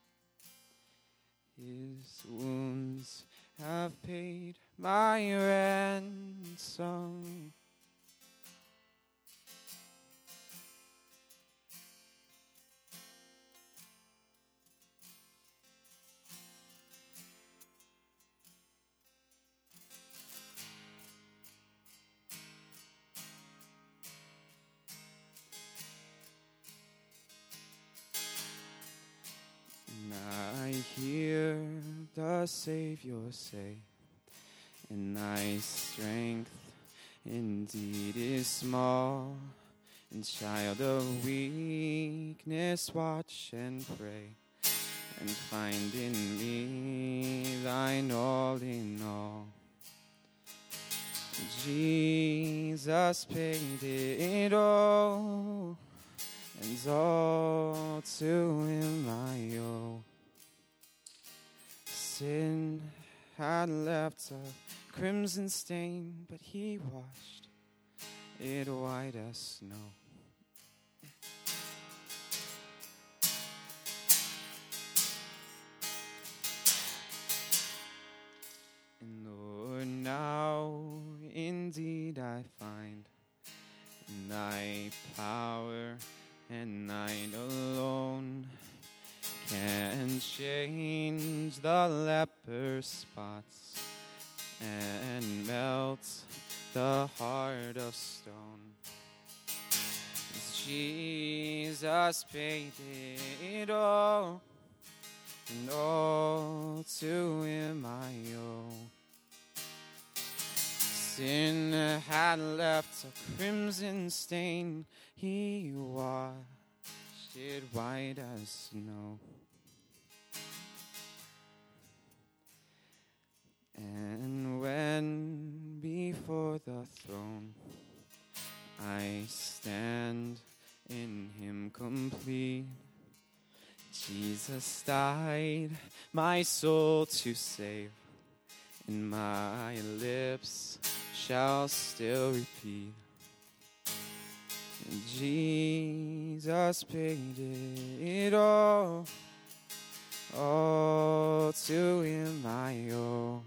his wounds have paid my ransom. the Savior say, and thy strength indeed is small. And child of weakness, watch and pray, and find in me thine all in all. Jesus paid it all, and all to him I owe. Sin had left a crimson stain, but he washed it white as snow. And Lord, now indeed I find thy power, and thine alone can change the leper's spots and melt the heart of stone. Jesus paid it all, and all to him I owe. Sin had left a crimson stain, he washed it white as snow. And when before the throne I stand in him complete, Jesus died my soul to save, and my lips shall still repeat, and Jesus paid it all to him I owe.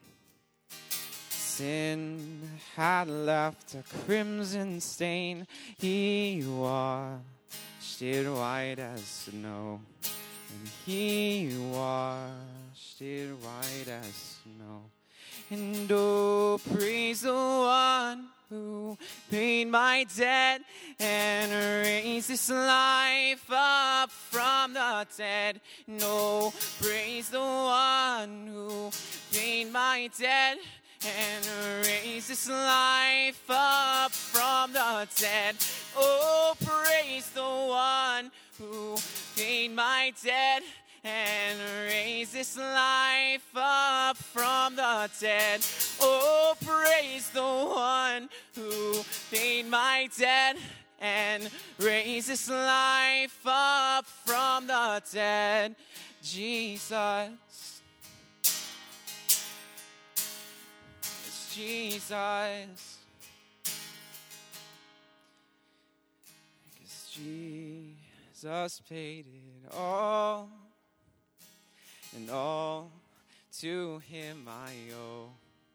Sin had left a crimson stain, he washed it white as snow, and he washed it white as snow. And oh, praise the one who paid my debt and raised this life up from the dead. No, praise the one who paid my debt and raised this life up from the dead. Oh, praise the one who paid my debt and raised this life up from the dead. Oh, praise the one who paid my debt and raised this life up from the dead. Jesus. It's Jesus. 'Cause Jesus paid it all, and all to him I owe.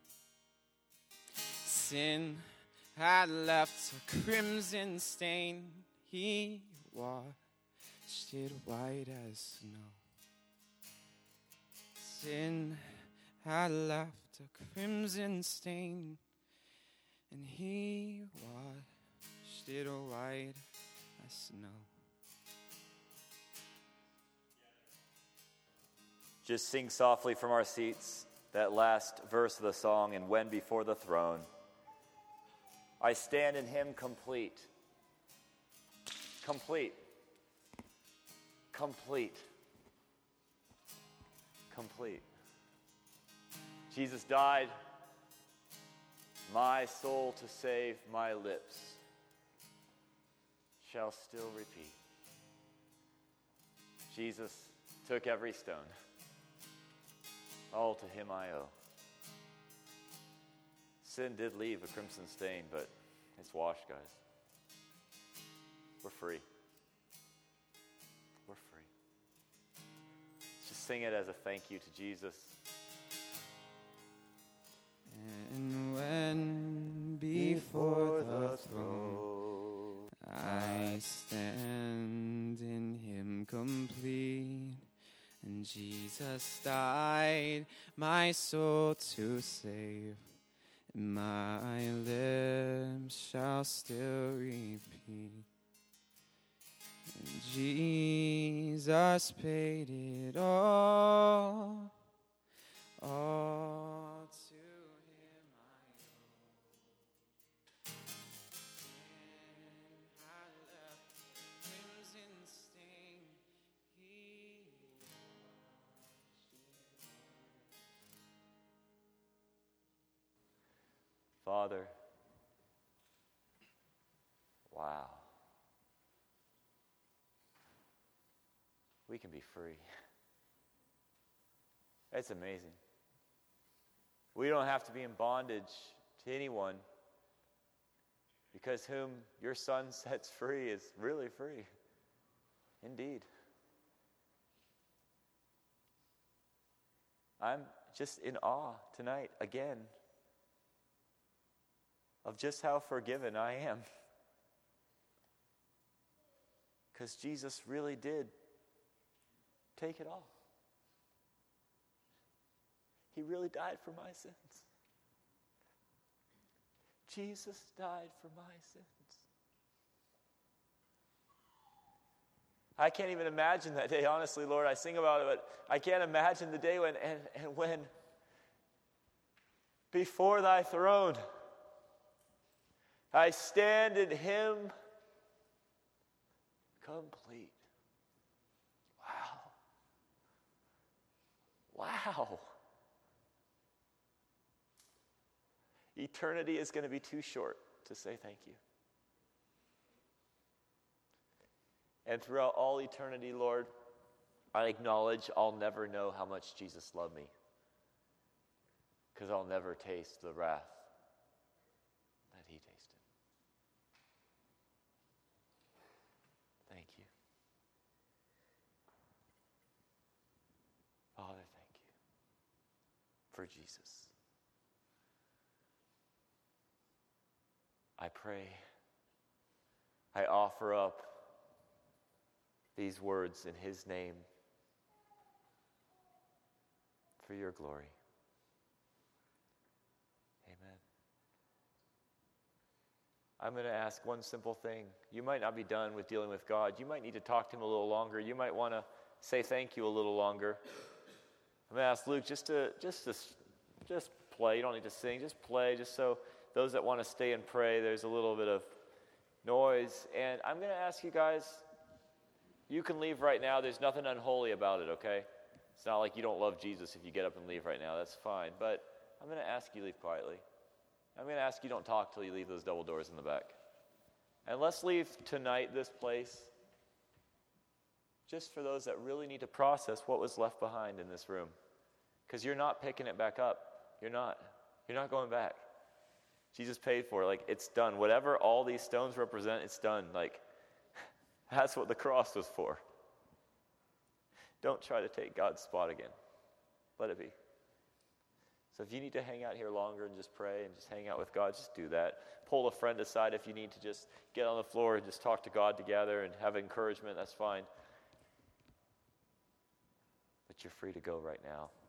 Sin had left a crimson stain, he washed it white as snow. Sin had left a crimson stain, and he washed it white as snow. Just sing softly from our seats that last verse of the song, and when before the throne I stand in him complete. Complete. Complete. Complete. Jesus died, my soul to save, my lips shall still repeat. Jesus took every stone. All to him I owe. Sin did leave a crimson stain, but it's washed, guys. We're free. We're free. Just sing it as a thank you to Jesus. And when before the throne I stand in him complete, and Jesus died my soul to save, and my lips shall still repeat. And Jesus paid it all, Father, wow. We can be free. It's amazing. We don't have to be in bondage to anyone, because whom your Son sets free is really free. Indeed. I'm just in awe tonight, again, of just how forgiven I am. Because Jesus really did take it all. He really died for my sins. Jesus died for my sins. I can't even imagine that day, honestly, Lord. I sing about it, but I can't imagine the day when before thy throne I stand in him complete. Wow. Eternity is going to be too short to say thank you. And throughout all eternity, Lord, I acknowledge I'll never know how much Jesus loved me, because I'll never taste the wrath that he tasted. Thank you. Father, thank you for Jesus. I pray, I offer up these words in his name for your glory. Amen. I'm going to ask one simple thing. You might not be done with dealing with God. You might need to talk to him a little longer. You might want to say thank you a little longer. I'm going to ask Luke just play. You don't need to sing. Just play, just so those that want to stay and pray, there's a little bit of noise. And I'm going to ask you guys, you can leave right now. There's nothing unholy about it, okay? It's not like you don't love Jesus if you get up and leave right now. That's fine. But I'm going to ask you leave quietly. I'm going to ask you don't talk till you leave those double doors in the back. And let's leave tonight this place just for those that really need to process what was left behind in this room. Because you're not picking it back up. You're not. You're not going back. Jesus paid for it. Like, it's done. Whatever all these stones represent, it's done. Like, that's what the cross was for. Don't try to take God's spot again. Let it be. So if you need to hang out here longer and just pray and just hang out with God, just do that. Pull a friend aside if you need to just get on the floor and just talk to God together and have encouragement. That's fine. But you're free to go right now.